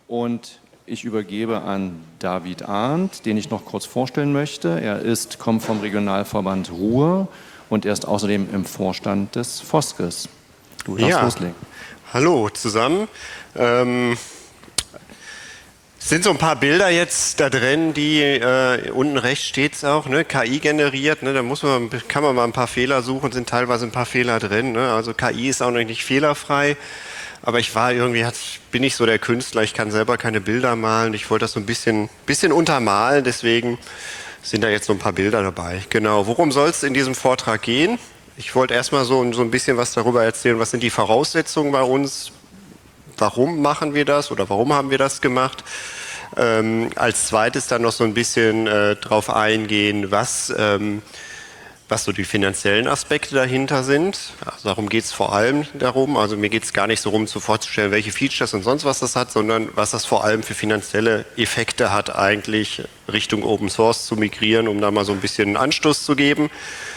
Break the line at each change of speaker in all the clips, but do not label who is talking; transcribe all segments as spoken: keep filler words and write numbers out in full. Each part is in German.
Und ich übergebe an David Arndt, den ich noch kurz vorstellen möchte. Er ist, kommt vom Regionalverband Ruhr und er ist außerdem im Vorstand des Foskes. Du darfst
ja.
loslegen.
Hallo zusammen. Ähm, es sind so ein paar Bilder jetzt da drin, die äh, unten rechts steht es auch, ne, K I generiert. Ne, da muss man, kann man mal ein paar Fehler suchen, sind teilweise ein paar Fehler drin. Ne, also K I ist auch noch nicht fehlerfrei. Aber ich war irgendwie, bin ich so der Künstler, ich kann selber keine Bilder malen. Ich wollte das so ein bisschen, bisschen untermalen, deswegen sind da jetzt so ein paar Bilder dabei. Genau, worum soll es in diesem Vortrag gehen? Ich wollte erstmal so, so ein bisschen was darüber erzählen, was sind die Voraussetzungen bei uns, warum machen wir das oder warum haben wir das gemacht. Ähm, als zweites dann noch so ein bisschen äh, drauf eingehen, was... Ähm, was so die finanziellen Aspekte dahinter sind. Also darum geht es vor allem darum. Also mir geht es gar nicht so darum, zu vorzustellen, welche Features und sonst was das hat, sondern was das vor allem für finanzielle Effekte hat, eigentlich Richtung Open Source zu migrieren, um da mal so ein bisschen einen Anstoß zu geben.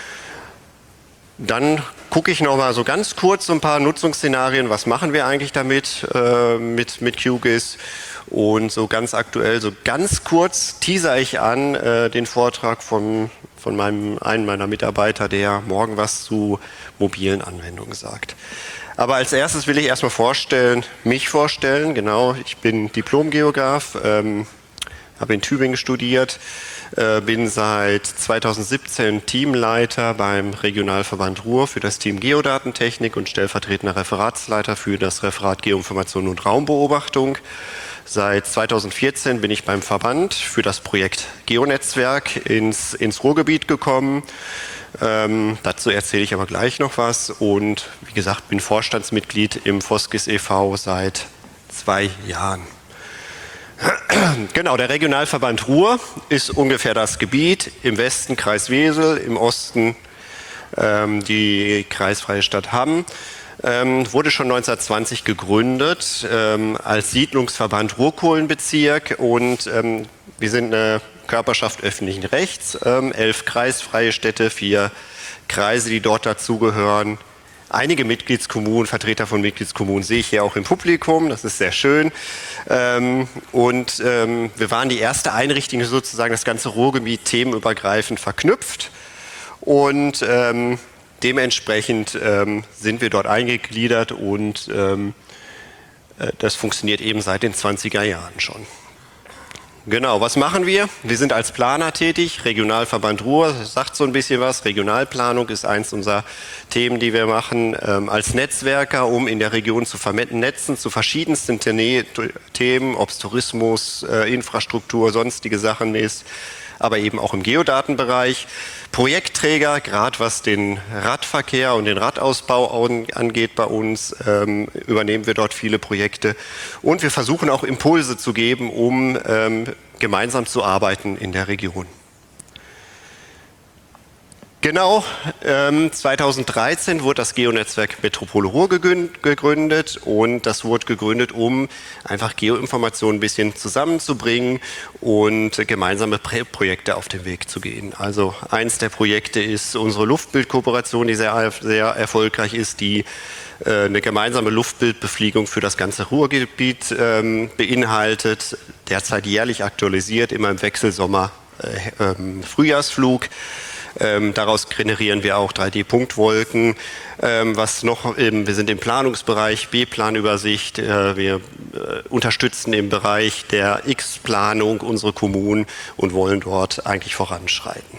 Dann gucke ich noch mal so ganz kurz so ein paar Nutzungsszenarien, was machen wir eigentlich damit, äh, mit, mit Q GIS. Und so ganz aktuell, so ganz kurz teaser ich an äh, den Vortrag von, von meinem, einem meiner Mitarbeiter, der morgen was zu mobilen Anwendungen sagt. Aber als erstes will ich erstmal vorstellen, mich vorstellen. Genau, ich bin Diplom-Geograf, ähm, habe in Tübingen studiert, äh, bin seit zweitausendsiebzehn Teamleiter beim Regionalverband Ruhr für das Team Geodatentechnik und stellvertretender Referatsleiter für das Referat Geoinformation und Raumbeobachtung. Seit zweitausendvierzehn bin ich beim Verband für das Projekt Geonetzwerk ins, ins Ruhrgebiet gekommen. Ähm, dazu erzähle ich aber gleich noch was. Und wie gesagt, bin Vorstandsmitglied im Foskis e V seit zwei Jahren. Genau, der Regionalverband Ruhr ist ungefähr das Gebiet. Im Westen Kreis Wesel, im Osten ähm, die kreisfreie Stadt Hamm. Ähm, wurde schon neunzehnhundertzwanzig gegründet ähm, als Siedlungsverband Ruhrkohlenbezirk und ähm, wir sind eine Körperschaft öffentlichen Rechts, ähm, elf kreisfreie Städte, vier Kreise, die dort dazugehören. Einige Mitgliedskommunen, Vertreter von Mitgliedskommunen sehe ich hier auch im Publikum, das ist sehr schön. Ähm, und ähm, wir waren die erste Einrichtung, die sozusagen das ganze Ruhrgebiet themenübergreifend verknüpft und ähm, dementsprechend ähm, sind wir dort eingegliedert und ähm, äh, das funktioniert eben seit den zwanziger Jahren schon. Genau, was machen wir? Wir sind als Planer tätig, Regionalverband Ruhr, das sagt so ein bisschen was. Regionalplanung ist eins unserer Themen, die wir machen, ähm, als Netzwerker, um in der Region zu vernetzen, zu verschiedensten Themen, ob es Tourismus, äh, Infrastruktur, sonstige Sachen ist, aber eben auch im Geodatenbereich. Projektträger, gerade was den Radverkehr und den Radausbau angeht bei uns, ähm, übernehmen wir dort viele Projekte. Und wir versuchen auch Impulse zu geben, um ähm, gemeinsam zu arbeiten in der Region. Genau, ähm, zweitausenddreizehn wurde das Geonetzwerk Metropole Ruhr gegründet und das wurde gegründet, um einfach Geoinformationen ein bisschen zusammenzubringen und gemeinsame Projekte auf den Weg zu gehen. Also eins der Projekte ist unsere Luftbildkooperation, die sehr, sehr erfolgreich ist, die äh, eine gemeinsame Luftbildbefliegung für das ganze Ruhrgebiet ähm, beinhaltet, derzeit jährlich aktualisiert, immer im Wechselsommer äh, ähm, Frühjahrsflug. Ähm, daraus generieren wir auch drei D Punktwolken. Ähm, was noch, ähm, wir sind im Planungsbereich, B-Planübersicht. Äh, wir äh, unterstützen im Bereich der X-Planung unsere Kommunen und wollen dort eigentlich voranschreiten.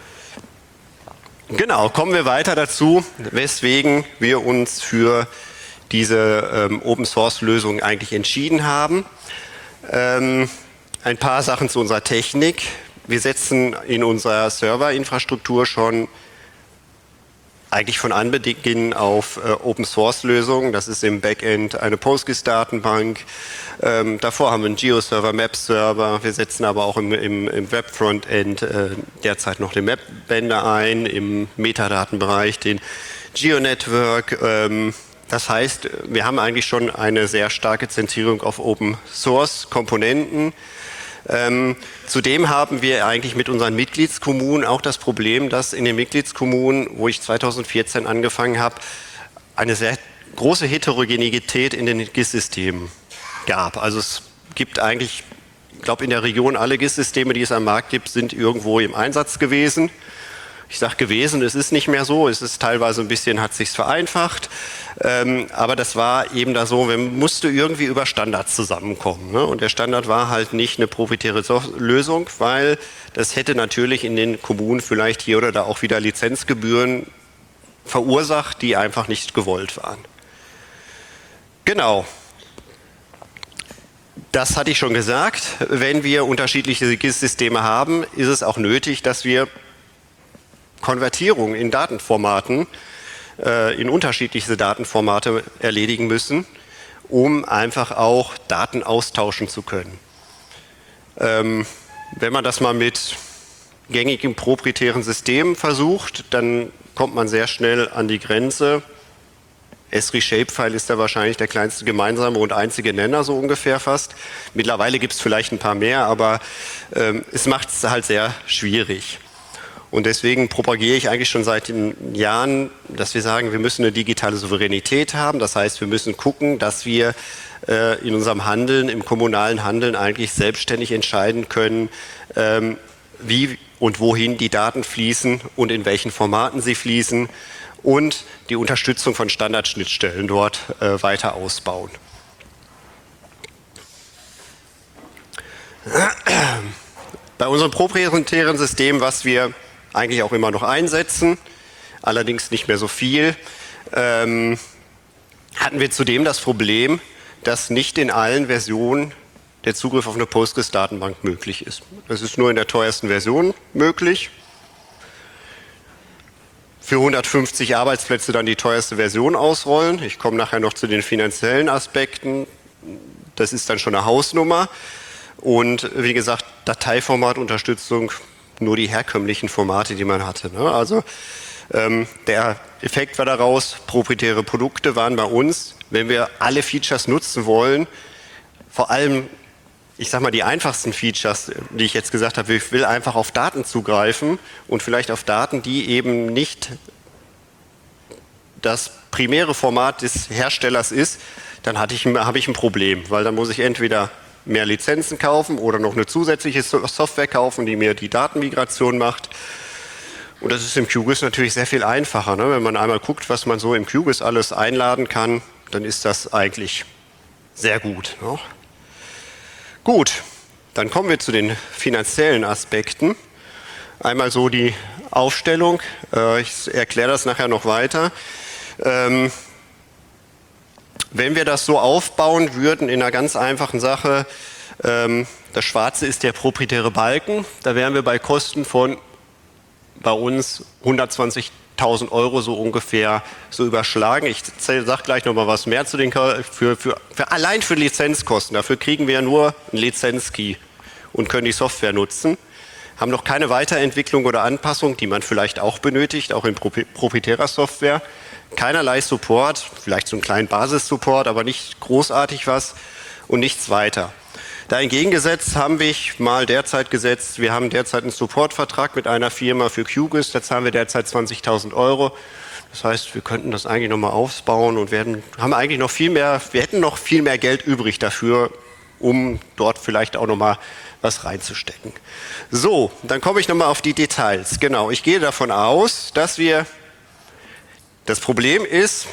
Genau, kommen wir weiter dazu, weswegen wir uns für diese ähm, Open-Source-Lösung eigentlich entschieden haben. Ähm, ein paar Sachen zu unserer Technik. Wir setzen in unserer Serverinfrastruktur schon eigentlich von Anbeginn auf äh, Open-Source-Lösungen. Das ist im Backend eine PostGIS-Datenbank. Ähm, davor haben wir einen Geo-Server, Map-Server. Wir setzen aber auch im, im, im Web-Frontend äh, derzeit noch den Map-Bender ein, im Metadatenbereich den GeoNetwork. Ähm, das heißt, wir haben eigentlich schon eine sehr starke Zentrierung auf Open-Source-Komponenten. Ähm, zudem haben wir eigentlich mit unseren Mitgliedskommunen auch das Problem, dass in den Mitgliedskommunen, wo ich zweitausendvierzehn angefangen habe, eine sehr große Heterogenität in den G I S-Systemen gab. Also es gibt eigentlich, ich glaube in der Region alle G I S-Systeme, die es am Markt gibt, sind irgendwo im Einsatz gewesen. Ich sage gewesen, es ist nicht mehr so, es ist teilweise ein bisschen, hat sich's vereinfacht, ähm, aber das war eben da so, man musste irgendwie über Standards zusammenkommen, ne? Und der Standard war halt nicht eine proprietäre Lösung, weil das hätte natürlich in den Kommunen vielleicht hier oder da auch wieder Lizenzgebühren verursacht, die einfach nicht gewollt waren. Genau. Das hatte ich schon gesagt, wenn wir unterschiedliche G I S-Systeme haben, ist es auch nötig, dass wir Konvertierung in Datenformaten, äh, in unterschiedlichste Datenformate erledigen müssen, um einfach auch Daten austauschen zu können. Ähm, wenn man das mal mit gängigen proprietären Systemen versucht, dann kommt man sehr schnell an die Grenze. S R I-Shapefile ist da wahrscheinlich der kleinste gemeinsame und einzige Nenner, so ungefähr fast. Mittlerweile gibt es vielleicht ein paar mehr, aber ähm, es macht es halt sehr schwierig. Und deswegen propagiere ich eigentlich schon seit Jahren, dass wir sagen, wir müssen eine digitale Souveränität haben. Das heißt, wir müssen gucken, dass wir äh, in unserem Handeln, im kommunalen Handeln eigentlich selbstständig entscheiden können, ähm, wie und wohin die Daten fließen und in welchen Formaten sie fließen und die Unterstützung von Standardschnittstellen dort äh, weiter ausbauen. Bei unserem proprietären System, was wir eigentlich auch immer noch einsetzen, allerdings nicht mehr so viel, ähm, hatten wir zudem das Problem, dass nicht in allen Versionen der Zugriff auf eine Postgres-Datenbank möglich ist. Das ist nur in der teuersten Version möglich. Für hundertfünfzig Arbeitsplätze dann die teuerste Version ausrollen. Ich komme nachher noch zu den finanziellen Aspekten. Das ist dann schon eine Hausnummer. Und wie gesagt, Dateiformatunterstützung, nur die herkömmlichen Formate, die man hatte. Ne? Also ähm, der Effekt war daraus, proprietäre Produkte waren bei uns, wenn wir alle Features nutzen wollen, vor allem, ich sage mal, die einfachsten Features, die ich jetzt gesagt habe, ich will einfach auf Daten zugreifen und vielleicht auf Daten, die eben nicht das primäre Format des Herstellers ist, dann hatte ich, habe ich ein Problem, weil dann muss ich entweder mehr Lizenzen kaufen oder noch eine zusätzliche Software kaufen, die mir die Datenmigration macht. Und das ist im Q G I S natürlich sehr viel einfacher. Ne? Wenn man einmal guckt, was man so im Q G I S alles einladen kann, dann ist das eigentlich sehr gut. Ne? Gut, dann kommen wir zu den finanziellen Aspekten. Einmal so die Aufstellung. Äh, ich erkläre das nachher noch weiter. Ähm, Wenn wir das so aufbauen würden in einer ganz einfachen Sache, ähm, das Schwarze ist der proprietäre Balken, da wären wir bei Kosten von bei uns hundertzwanzigtausend Euro so ungefähr so überschlagen. Ich sage gleich noch mal was mehr zu den für, für, für allein für Lizenzkosten. Dafür kriegen wir ja nur einen Lizenzkey und können die Software nutzen. Haben noch keine Weiterentwicklung oder Anpassung, die man vielleicht auch benötigt, auch in proprietärer Software. Keinerlei Support, vielleicht so einen kleinen Basissupport, aber nicht großartig was und nichts weiter. Da entgegengesetzt haben wir mal derzeit gesetzt, wir haben derzeit einen Supportvertrag mit einer Firma für Q G I S, da zahlen wir derzeit zwanzigtausend Euro. Das heißt, wir könnten das eigentlich nochmal aufbauen und werden, haben eigentlich noch viel mehr, wir hätten noch viel mehr Geld übrig dafür, um dort vielleicht auch nochmal was reinzustecken. So, dann komme ich nochmal auf die Details. Genau, ich gehe davon aus, dass wir Das Problem ist,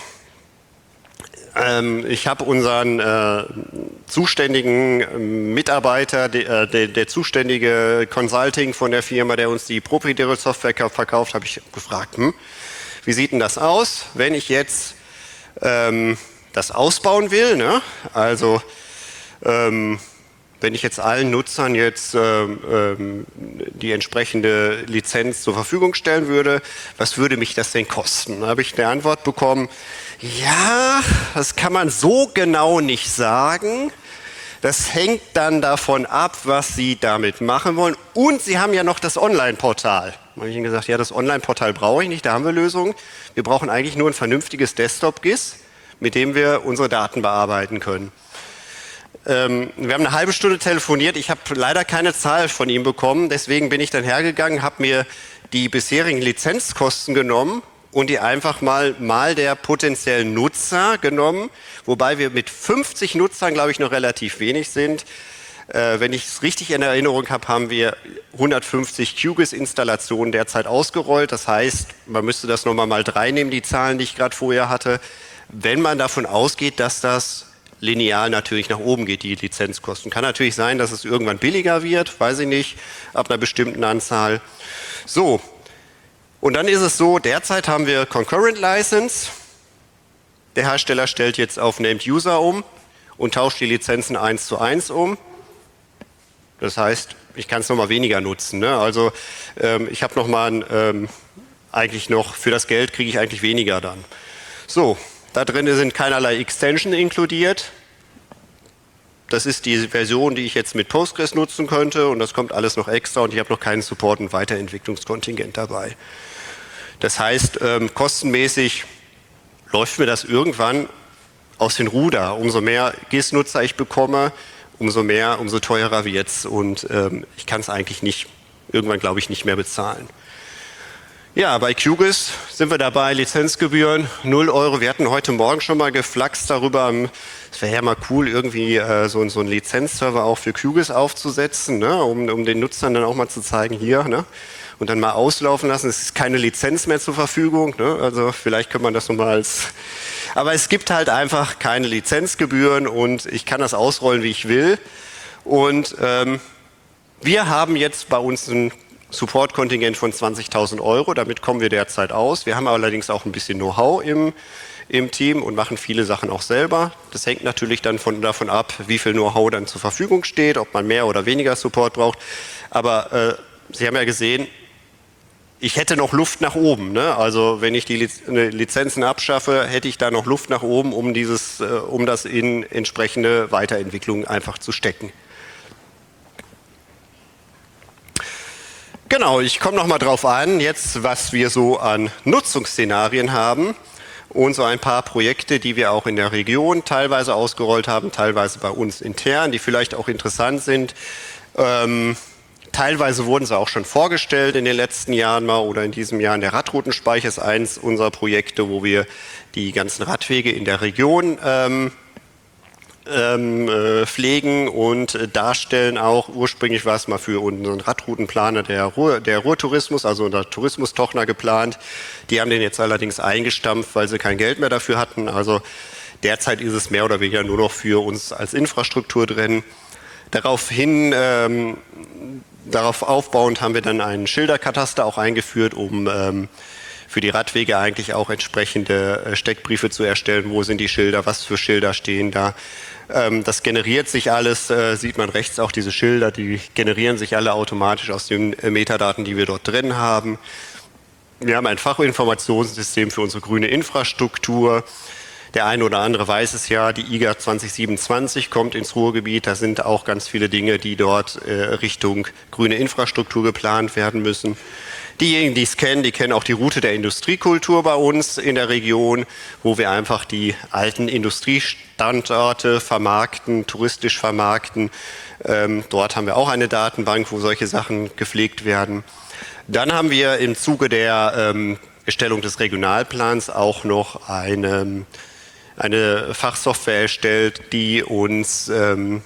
ähm, ich habe unseren äh, zuständigen Mitarbeiter, de, äh, der, der zuständige Consulting von der Firma, der uns die proprietäre Software verkauft, habe ich gefragt, hm, wie sieht denn das aus, wenn ich jetzt ähm, das ausbauen will, ne? Also ähm, wenn ich jetzt allen Nutzern jetzt ähm, ähm, die entsprechende Lizenz zur Verfügung stellen würde, was würde mich das denn kosten? Da habe ich eine Antwort bekommen, ja, das kann man so genau nicht sagen. Das hängt dann davon ab, was Sie damit machen wollen. Und Sie haben ja noch das Online-Portal. Da habe ich Ihnen gesagt, ja, das Online-Portal brauche ich nicht, da haben wir Lösungen. Wir brauchen eigentlich nur ein vernünftiges Desktop-G I S, mit dem wir unsere Daten bearbeiten können. Ähm, wir haben eine halbe Stunde telefoniert, ich habe leider keine Zahl von ihm bekommen, deswegen bin ich dann hergegangen, habe mir die bisherigen Lizenzkosten genommen und die einfach mal, mal der potenziellen Nutzer genommen, wobei wir mit fünfzig Nutzern, glaube ich, noch relativ wenig sind. Äh, wenn ich es richtig in Erinnerung habe, haben wir hundertfünfzig Q G I S-Installationen derzeit ausgerollt. Das heißt, man müsste das nochmal mal drei nehmen, die Zahlen, die ich gerade vorher hatte. Wenn man davon ausgeht, dass das linear natürlich nach oben geht, die Lizenzkosten. Kann natürlich sein, dass es irgendwann billiger wird, weiß ich nicht, ab einer bestimmten Anzahl. So, und dann ist es so, derzeit haben wir Concurrent License. Der Hersteller stellt jetzt auf Named User um und tauscht die Lizenzen eins zu eins um. Das heißt, ich kann es nochmal weniger nutzen. Ne? Also ähm, ich habe nochmal ähm, eigentlich noch, für das Geld kriege ich eigentlich weniger dann. So, da drin sind keinerlei Extension inkludiert. Das ist die Version, die ich jetzt mit Postgres nutzen könnte und das kommt alles noch extra und ich habe noch keinen Support- und Weiterentwicklungskontingent dabei. Das heißt, ähm, kostenmäßig läuft mir das irgendwann aus den Ruder. Umso mehr G I S-Nutzer ich bekomme, umso mehr, umso teurer wird es und ähm, ich kann es eigentlich nicht, irgendwann glaube ich, nicht mehr bezahlen. Ja, bei Q G I S sind wir dabei, Lizenzgebühren null Euro. Wir hatten heute Morgen schon mal geflaxt darüber, es wäre ja mal cool, irgendwie äh, so, so einen Lizenzserver auch für Q G I S aufzusetzen, ne? um, um den Nutzern dann auch mal zu zeigen, hier, ne? Und dann mal auslaufen lassen. Es ist keine Lizenz mehr zur Verfügung, ne? Also vielleicht kann man das nochmal als... Aber es gibt halt einfach keine Lizenzgebühren und ich kann das ausrollen, wie ich will. Und ähm, wir haben jetzt bei uns ein Support-Kontingent von zwanzigtausend Euro, damit kommen wir derzeit aus. Wir haben allerdings auch ein bisschen Know-how im, im Team und machen viele Sachen auch selber. Das hängt natürlich dann von, davon ab, wie viel Know-how dann zur Verfügung steht, ob man mehr oder weniger Support braucht. Aber äh, Sie haben ja gesehen, ich hätte noch Luft nach oben. Ne? Also wenn ich die Liz Lizenzen abschaffe, hätte ich da noch Luft nach oben, um, dieses, äh, um das in entsprechende Weiterentwicklung einfach zu stecken. Genau, ich komme noch mal drauf an, jetzt was wir so an Nutzungsszenarien haben und so ein paar Projekte, die wir auch in der Region teilweise ausgerollt haben, teilweise bei uns intern, die vielleicht auch interessant sind. Ähm, teilweise wurden sie auch schon vorgestellt in den letzten Jahren mal oder in diesem Jahr. Der Radroutenspeicher ist eins unserer Projekte, wo wir die ganzen Radwege in der Region ähm, Ähm, äh, pflegen und äh, darstellen auch. Ursprünglich war es mal für unseren Radroutenplaner der, Ruhr, der Ruhrtourismus, also unser Tourismustochner geplant. Die haben den jetzt allerdings eingestampft, weil sie kein Geld mehr dafür hatten. Also derzeit ist es mehr oder weniger nur noch für uns als Infrastruktur drin. Daraufhin, ähm, darauf aufbauend haben wir dann einen Schilderkataster auch eingeführt, um ähm, für die Radwege eigentlich auch entsprechende Steckbriefe zu erstellen. Wo sind die Schilder? Was für Schilder stehen da? Ähm, das generiert sich alles, äh, sieht man rechts auch diese Schilder, die generieren sich alle automatisch aus den äh, Metadaten, die wir dort drin haben. Wir haben ein Fachinformationssystem für unsere grüne Infrastruktur. Der eine oder andere weiß es ja, die I G A zwanzig siebenundzwanzig kommt ins Ruhrgebiet. Da sind auch ganz viele Dinge, die dort äh, Richtung grüne Infrastruktur geplant werden müssen. Diejenigen, die es kennen, die kennen auch die Route der Industriekultur bei uns in der Region, wo wir einfach die alten Industriestandorte vermarkten, touristisch vermarkten. Ähm, dort haben wir auch eine Datenbank, wo solche Sachen gepflegt werden. Dann haben wir im Zuge der ähm, Erstellung des Regionalplans auch noch eine, eine Fachsoftware erstellt, die uns ähm,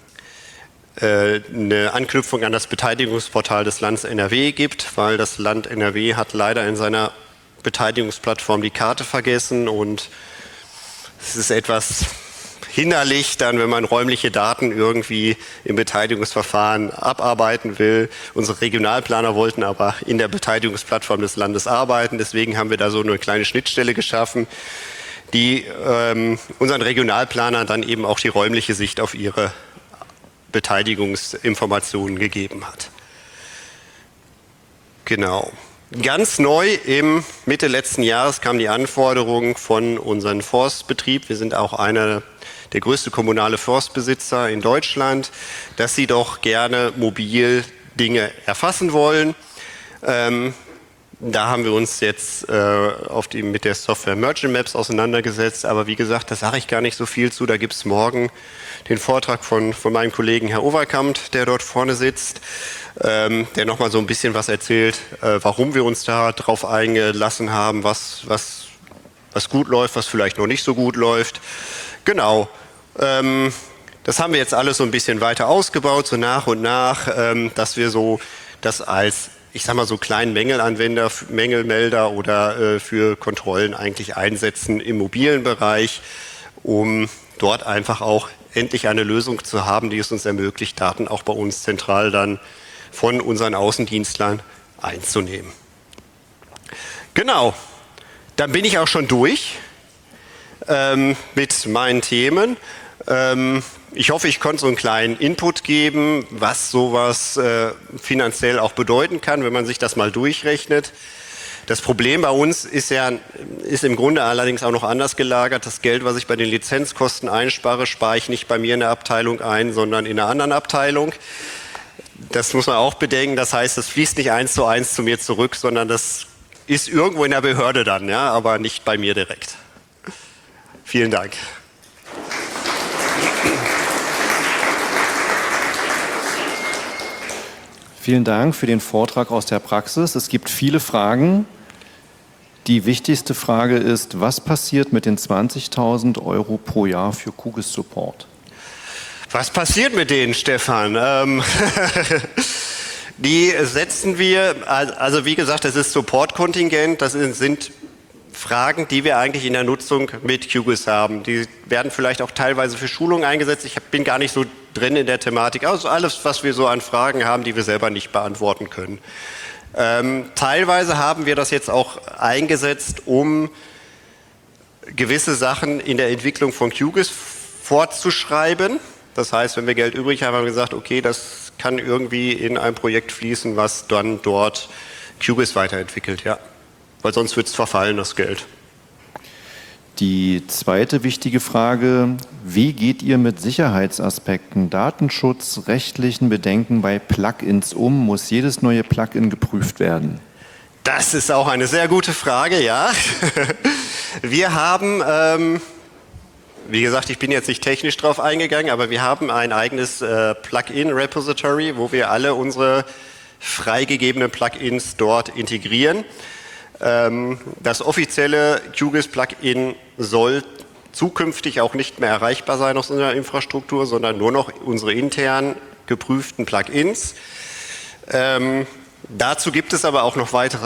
eine Anknüpfung an das Beteiligungsportal des Landes N R W gibt, weil das Land N R W hat leider in seiner Beteiligungsplattform die Karte vergessen und es ist etwas hinderlich dann, wenn man räumliche Daten irgendwie im Beteiligungsverfahren abarbeiten will. Unsere Regionalplaner wollten aber in der Beteiligungsplattform des Landes arbeiten, deswegen haben wir da so eine kleine Schnittstelle geschaffen, die ähm, unseren Regionalplanern dann eben auch die räumliche Sicht auf ihre Beteiligungsinformationen gegeben hat. Genau. Ganz neu im Mitte letzten Jahres kam die Anforderung von unserem Forstbetrieb. Wir sind auch einer der größte kommunale Forstbesitzer in Deutschland, dass sie doch gerne mobil Dinge erfassen wollen. Ähm, Da haben wir uns jetzt äh, auf die, mit der Software Merchant Maps auseinandergesetzt. Aber wie gesagt, da sage ich gar nicht so viel zu. Da gibt es morgen den Vortrag von, von meinem Kollegen Herr Overkamp, der dort vorne sitzt. ähm, der nochmal so ein bisschen was erzählt, äh, warum wir uns da drauf eingelassen haben, was, was, was gut läuft, was vielleicht noch nicht so gut läuft. Genau. Ähm, das haben wir jetzt alles so ein bisschen weiter ausgebaut, so nach und nach, ähm, dass wir so das als, ich sag mal, so kleinen Mängelanwender, Mängelmelder oder äh, für Kontrollen eigentlich einsetzen im mobilen Bereich, um dort einfach auch endlich eine Lösung zu haben, die es uns ermöglicht, Daten auch bei uns zentral dann von unseren Außendienstlern einzunehmen. Genau, dann bin ich auch schon durch ähm, mit meinen Themen. Ähm, ich hoffe, ich konnte so einen kleinen Input geben, was sowas äh, finanziell auch bedeuten kann, wenn man sich das mal durchrechnet. Das Problem bei uns ist ja ist im Grunde allerdings auch noch anders gelagert. Das Geld, was ich bei den Lizenzkosten einspare, spare ich nicht bei mir in der Abteilung ein, sondern in einer anderen Abteilung. Das muss man auch bedenken. Das heißt, das fließt nicht eins zu eins zu mir zurück, sondern das ist irgendwo in der Behörde dann, ja, aber nicht bei mir direkt. Vielen Dank.
Vielen Dank für den Vortrag aus der Praxis. Es gibt viele Fragen. Die wichtigste Frage ist, was passiert mit den zwanzigtausend Euro pro Jahr für QGIS Support?
Was passiert mit denen, Stefan? Ähm die setzen wir, also wie gesagt, das ist Support-Kontingent, das sind Fragen, die wir eigentlich in der Nutzung mit QGIS haben. Die werden vielleicht auch teilweise für Schulungen eingesetzt. Ich bin gar nicht so drin in der Thematik. Also alles, was wir so an Fragen haben, die wir selber nicht beantworten können. Ähm, teilweise haben wir das jetzt auch eingesetzt, um gewisse Sachen in der Entwicklung von QGIS fortzuschreiben. Das heißt, wenn wir Geld übrig haben, haben wir gesagt, okay, das kann irgendwie in ein Projekt fließen, was dann dort QGIS weiterentwickelt, ja. Weil sonst wird es verfallen, das Geld.
Die zweite wichtige Frage, wie geht ihr mit Sicherheitsaspekten, Datenschutz, rechtlichen Bedenken bei Plugins um? Muss jedes neue Plugin geprüft werden?
Das ist auch eine sehr gute Frage, ja. Wir haben, ähm, wie gesagt, ich bin jetzt nicht technisch drauf eingegangen, aber wir haben ein eigenes äh, Plugin-Repository, wo wir alle unsere freigegebenen Plugins dort integrieren. Das offizielle QGIS-Plugin soll zukünftig auch nicht mehr erreichbar sein aus unserer Infrastruktur, sondern nur noch unsere intern geprüften Plugins. Ähm, dazu gibt es aber auch noch weitere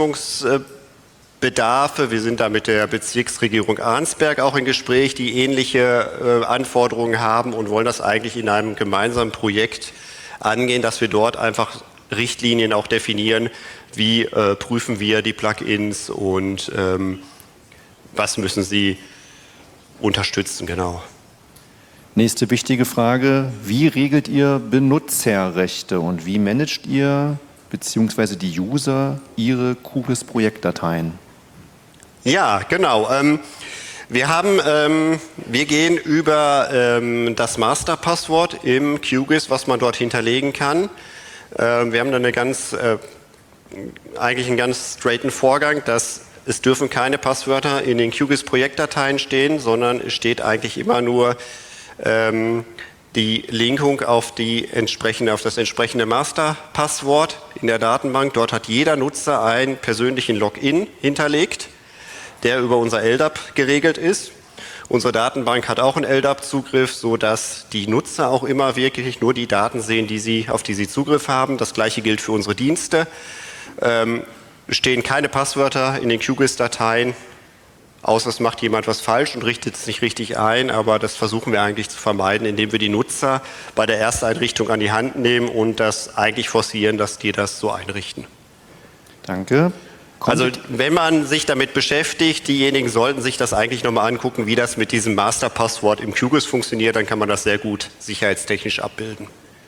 Abstimmungsbedarfe. Wir sind da mit der Bezirksregierung Arnsberg auch im Gespräch, die ähnliche äh, Anforderungen haben und wollen das eigentlich in einem gemeinsamen Projekt angehen, dass wir dort einfach Richtlinien auch definieren, wie äh, prüfen wir die Plugins und ähm, was müssen sie unterstützen, genau.
Nächste wichtige Frage, wie regelt ihr Benutzerrechte und wie managt ihr bzw. die User ihre QGIS-Projektdateien?
Ja, genau. Ähm, wir haben, ähm, wir gehen über ähm, das Masterpasswort im QGIS, was man dort hinterlegen kann. Ähm, wir haben dann eine ganz äh, eigentlich einen ganz straighten Vorgang, dass es dürfen keine Passwörter in den QGIS-Projektdateien stehen, sondern es steht eigentlich immer nur ähm, die Linkung auf, die entsprechende, auf das entsprechende Masterpasswort in der Datenbank. Dort hat jeder Nutzer einen persönlichen Login hinterlegt, der über unser L D A P geregelt ist. Unsere Datenbank hat auch einen L D A P-Zugriff, sodass die Nutzer auch immer wirklich nur die Daten sehen, die sie, auf die sie Zugriff haben. Das Gleiche gilt für unsere Dienste. Ähm, stehen keine Passwörter in den QGIS-Dateien, außer es macht jemand was falsch und richtet es nicht richtig ein, aber das versuchen wir eigentlich zu vermeiden, indem wir die Nutzer bei der Ersteinrichtung an die Hand nehmen und das eigentlich forcieren, dass die das so einrichten.
Danke. Kommt
also wenn man sich damit beschäftigt, diejenigen sollten sich das eigentlich nochmal angucken, wie das mit diesem Masterpasswort im QGIS funktioniert, dann kann man das sehr gut sicherheitstechnisch abbilden.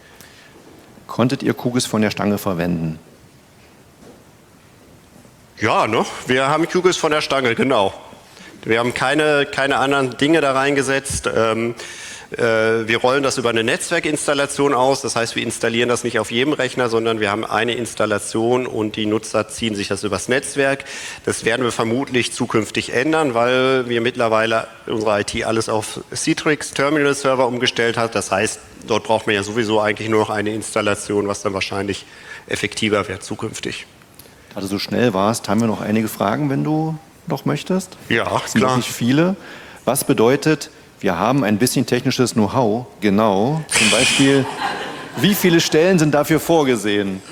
Konntet ihr QGIS von der Stange verwenden?
Ja, ne? Wir haben QGIS von der Stange, genau. Wir haben keine, keine anderen Dinge da reingesetzt. Ähm, Äh, wir rollen das über eine Netzwerkinstallation aus. Das heißt, wir installieren das nicht auf jedem Rechner, sondern wir haben eine Installation und die Nutzer ziehen sich das übers Netzwerk. Das werden wir vermutlich zukünftig ändern, weil wir mittlerweile unsere I T alles auf Citrix Terminal Server umgestellt hat. Das heißt, dort braucht man ja sowieso eigentlich nur noch eine Installation, was dann wahrscheinlich effektiver wird zukünftig.
Da du so schnell warst, haben wir noch einige Fragen, wenn du noch möchtest.
Ja,
das sind
klar.
Nicht viele. Was bedeutet, wir haben ein bisschen technisches Know-how? Genau. Zum Beispiel, wie viele Stellen sind dafür vorgesehen?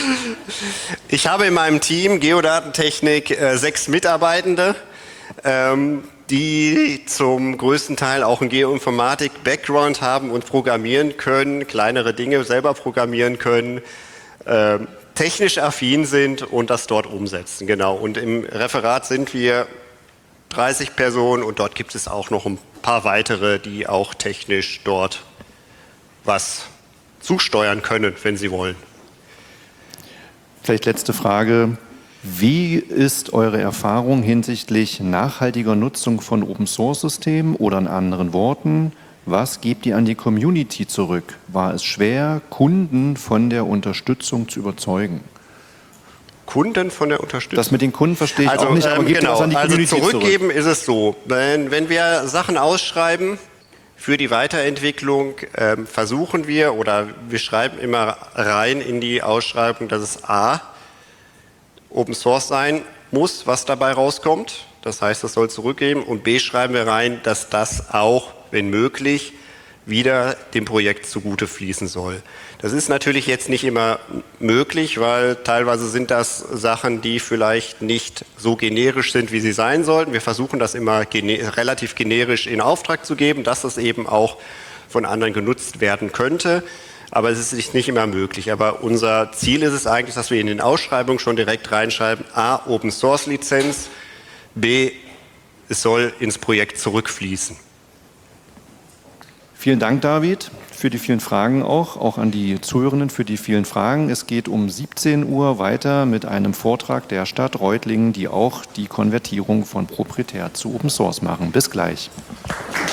Ich habe in meinem Team Geodatentechnik äh, sechs Mitarbeitende, ähm, die zum größten Teil auch einen Geoinformatik-Background haben und programmieren können, kleinere Dinge selber programmieren können, ähm, technisch affin sind und das dort umsetzen. Genau. Und im Referat sind wir dreißig Personen und dort gibt es auch noch ein paar weitere, die auch technisch dort was zusteuern können, wenn sie wollen.
Vielleicht letzte Frage. Wie ist eure Erfahrung hinsichtlich nachhaltiger Nutzung von Open-Source-Systemen oder in anderen Worten, was gebt ihr an die Community zurück? War es schwer, Kunden von der Unterstützung zu überzeugen?
Kunden von der Unterstützung?
Das mit den Kunden verstehe ich
also,
auch nicht, aber
ähm,
gebt
genau,
ihr was an die Community
also zurückgeben
zurück?
Ist es so, wenn, wenn wir Sachen ausschreiben für die Weiterentwicklung, ähm, versuchen wir oder wir schreiben immer rein in die Ausschreibung, dass es A, Open Source sein muss, was dabei rauskommt. Das heißt, das soll zurückgeben. Und B, schreiben wir rein, dass das auch, wenn möglich, wieder dem Projekt zugute fließen soll. Das ist natürlich jetzt nicht immer möglich, weil teilweise sind das Sachen, die vielleicht nicht so generisch sind, wie sie sein sollten. Wir versuchen das immer gene- relativ generisch in Auftrag zu geben, dass das eben auch von anderen genutzt werden könnte. Aber es ist nicht immer möglich. Aber unser Ziel ist es eigentlich, dass wir in den Ausschreibungen schon direkt reinschreiben, A, Open Source Lizenz, B, es soll ins Projekt zurückfließen.
Vielen Dank, David, für die vielen Fragen auch, auch an die Zuhörenden für die vielen Fragen. Es geht um siebzehn Uhr weiter mit einem Vortrag der Stadt Reutlingen, die auch die Konvertierung von proprietär zu Open Source machen. Bis gleich.